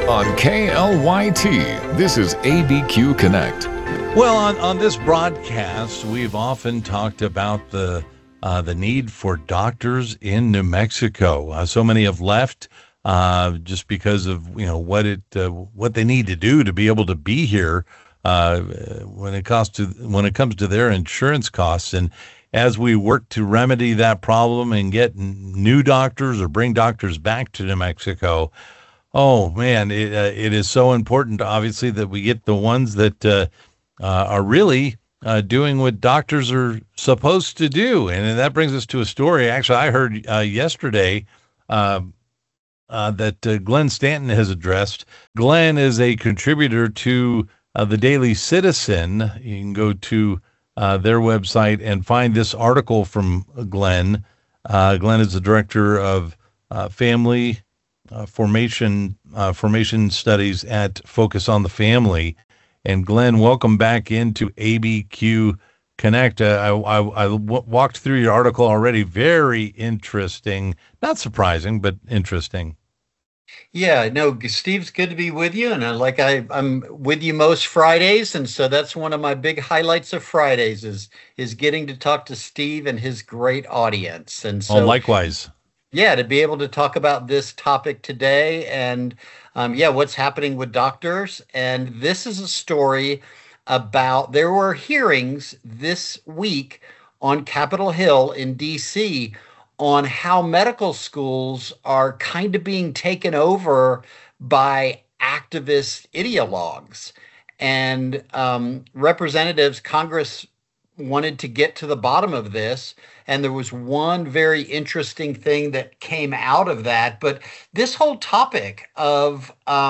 On KLYT, this is ABQ Connect. Well, on this broadcast, we've often talked about the need for doctors in New Mexico. So many have left just because of what they need to do to be able to be here when it comes to their insurance costs. And as we work to remedy that problem and get new doctors or bring doctors back to New Mexico, oh man, it is so important, obviously, that we get the ones that are really doing what doctors are supposed to do. And that brings us to a story. Actually, I heard yesterday that Glenn Stanton has addressed. Glenn is a contributor to the Daily Citizen. You can go to their website and find this article from Glenn. Glenn is the director of family formation studies at Focus on the Family. And Glenn, welcome back into ABQ Connect. I walked through your article already. Very interesting. Not surprising, but interesting. Yeah, no, Steve's good to be with you. And I'm with you most Fridays. And so that's one of my big highlights of Fridays is getting to talk to Steve and his great audience. And so likewise. Yeah, to be able to talk about this topic today and what's happening with doctors. And this is a story about, there were hearings this week on Capitol Hill in DC on how medical schools are kind of being taken over by activist ideologues. And representatives, Congress wanted to get to the bottom of this. And there was one very interesting thing that came out of that. But this whole topic of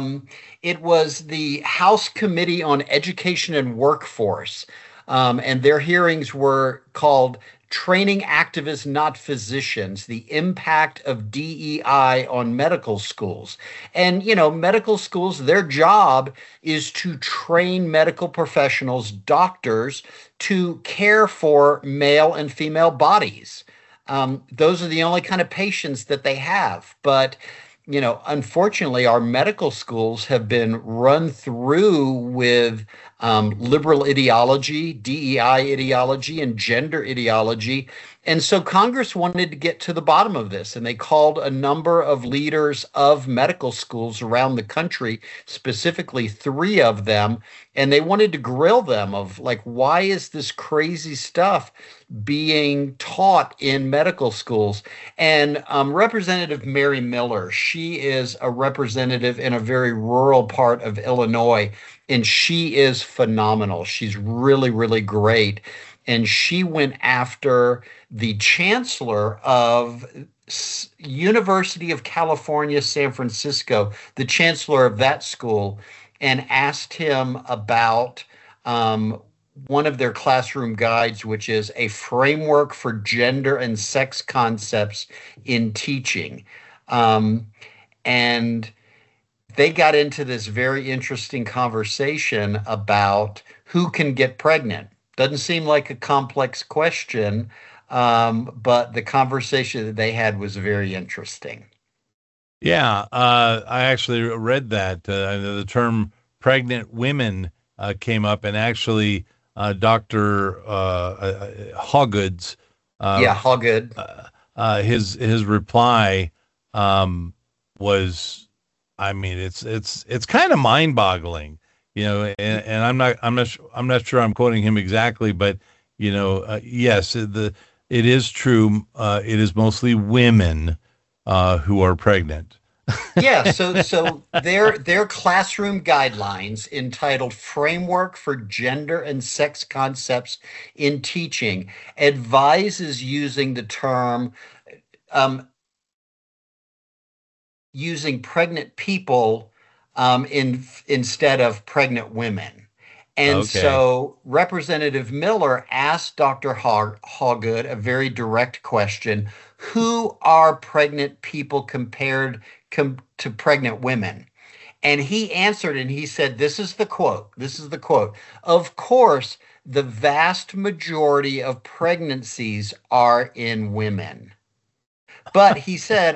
it was the House Committee on Education and Workforce. And their hearings were called Training Activists, Not Physicians, the Impact of DEI on Medical Schools. And, medical schools, their job is to train medical professionals, doctors, to care for male and female bodies. Those are the only kind of patients that they have. But, unfortunately, our medical schools have been run through with liberal ideology, DEI ideology, and gender ideology. And so Congress wanted to get to the bottom of this, and they called a number of leaders of medical schools around the country, specifically 3 of them, and they wanted to grill them of why is this crazy stuff being taught in medical schools? And Representative Mary Miller, she is a representative in a very rural part of Illinois, and she is phenomenal. She's really, really great. And she went after the chancellor of University of California, San Francisco, the chancellor of that school, and asked him about one of their classroom guides, which is a framework for gender and sex concepts in teaching. And they got into this very interesting conversation about who can get pregnant. Doesn't seem like a complex question, but the conversation that they had was very interesting. Yeah, I actually read that. The term pregnant women came up, and actually Dr. Hawgood's Hawgood. His reply was, I mean, it's kind of mind-boggling, and I'm not sure I'm quoting him exactly, but yes, it is true. It is mostly women who are pregnant. Yeah, so their classroom guidelines entitled Framework for Gender and Sex Concepts in Teaching advises using the term using pregnant people instead of pregnant women. And so Representative Miller asked Dr. Hawgood a very direct question: who are pregnant people compared to pregnant women? And he answered, and he said, this is the quote. Of course, the vast majority of pregnancies are in women. But he said,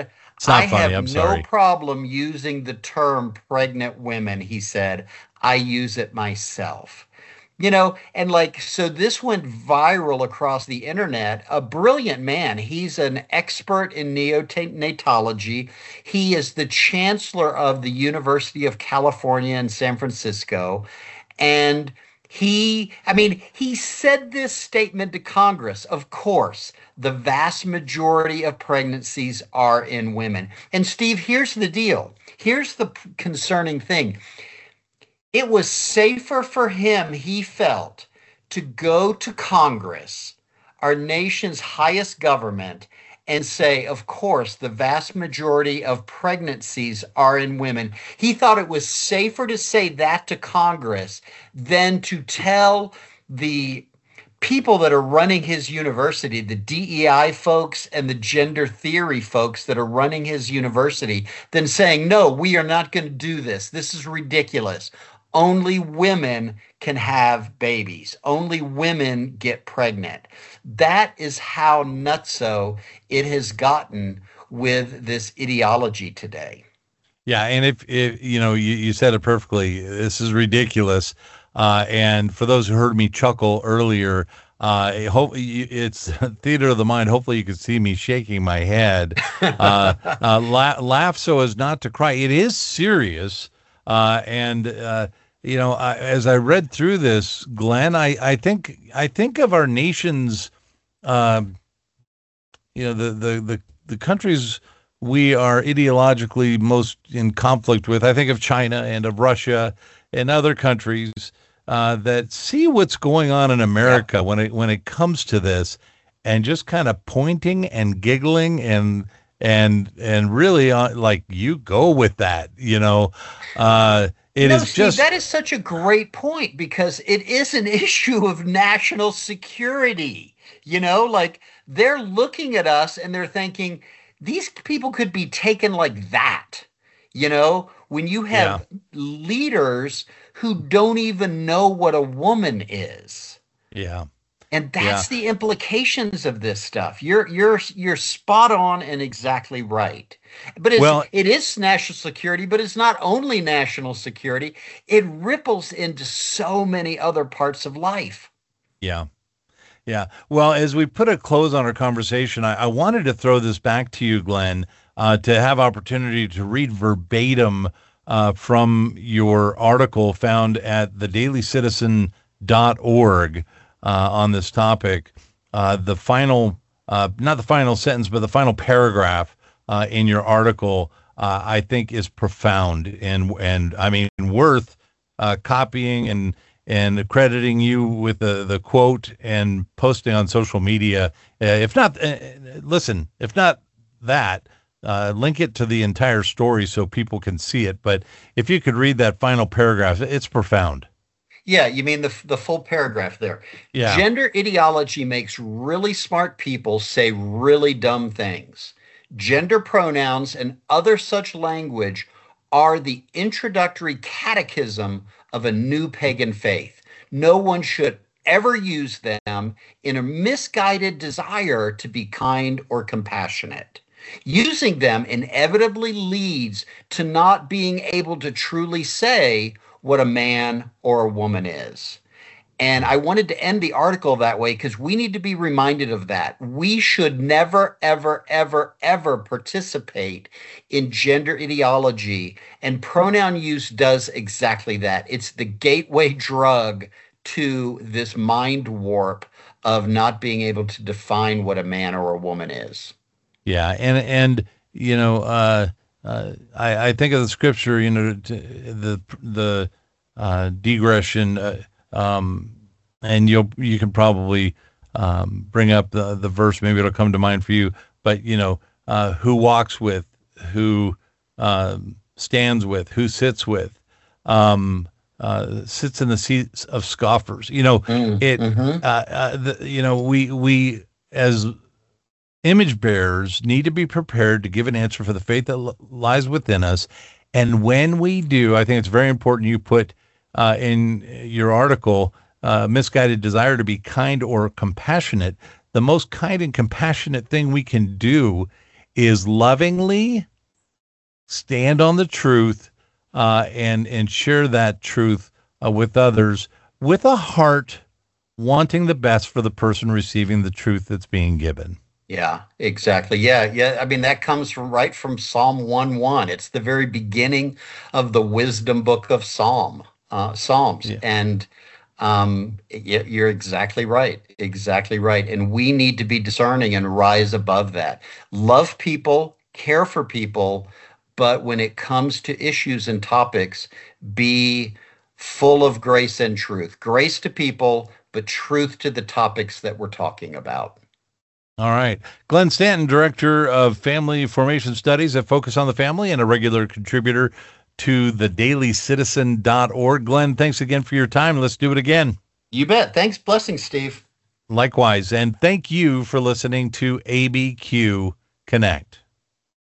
It's I not funny. have I'm no sorry. problem using the term pregnant women, he said. I use it myself. And like, so this went viral across the internet. A brilliant man. He's an expert in neonatology. He is the chancellor of the University of California in San Francisco. And he said this statement to Congress. Of course, the vast majority of pregnancies are in women. And Steve, here's the deal. Here's the concerning thing. It was safer for him, he felt, to go to Congress, our nation's highest government, and say, of course, the vast majority of pregnancies are in women. He thought it was safer to say that to Congress than to tell the people that are running his university, the DEI folks and the gender theory folks that are running his university, than saying, no, we are not going to do this. This is ridiculous. Only women can have babies. Only women get pregnant. That is how nutso it has gotten with this ideology today. Yeah, and if you said it perfectly. This is ridiculous. And for those who heard me chuckle earlier, it's theater of the mind. Hopefully, you could see me shaking my head. Laugh so as not to cry. It is serious, and as I read through this, Glenn, I think of our nation's, the countries we are ideologically most in conflict with. I think of China and of Russia and other countries that see what's going on in America when it comes to this, and just kind of pointing and giggling and really like, you go with that, Steve, that is such a great point, because it is an issue of national security. Like, they're looking at us and they're thinking, these people could be taken like that. When you have leaders who don't even know what a woman is. Yeah. And that's the implications of this stuff. You're spot on and exactly right. But it is national security, but it's not only national security. It ripples into so many other parts of life. Yeah. Yeah. Well, as we put a close on our conversation, I wanted to throw this back to you, Glenn, to have opportunity to read verbatim from your article found at thedailyscitizen.org on this topic. The final, not the final sentence, but the final paragraph in your article, I think is profound and I mean, worth copying and crediting you with the quote and posting on social media. If not that, link it to the entire story so people can see it. But if you could read that final paragraph, it's profound. Yeah, you mean the full paragraph there. Yeah. Gender ideology makes really smart people say really dumb things. Gender pronouns and other such language are the introductory catechism of a new pagan faith. No one should ever use them in a misguided desire to be kind or compassionate. Using them inevitably leads to not being able to truly say what a man or a woman is. And I wanted to end the article that way because we need to be reminded of that. We should never, ever, ever, ever participate in gender ideology. And pronoun use does exactly that. It's the gateway drug to this mind warp of not being able to define what a man or a woman is. Yeah. And I think of the scripture, the digression, and you can probably bring up the verse. Maybe it'll come to mind for you. But who walks with, who stands with, who sits with, sits in the seats of scoffers. We as image bearers need to be prepared to give an answer for the faith that lies within us. And when we do, I think it's very important you put in your article, misguided desire to be kind or compassionate. The most kind and compassionate thing we can do is lovingly stand on the truth, and share that truth with others with a heart wanting the best for the person receiving the truth that's being given. Yeah, exactly. Yeah. I mean, that comes from Psalm 1:1. It's the very beginning of the wisdom book of Psalms. Yeah. And you're exactly right. Exactly right. And we need to be discerning and rise above that. Love people, care for people, but when it comes to issues and topics, be full of grace and truth. Grace to people, but truth to the topics that we're talking about. All right. Glenn Stanton, Director of Family Formation Studies at Focus on the Family and a regular contributor to theDailyCitizen.org. Glenn, thanks again for your time. Let's do it again. You bet. Thanks. Blessings, Steve. Likewise. And thank you for listening to ABQ Connect.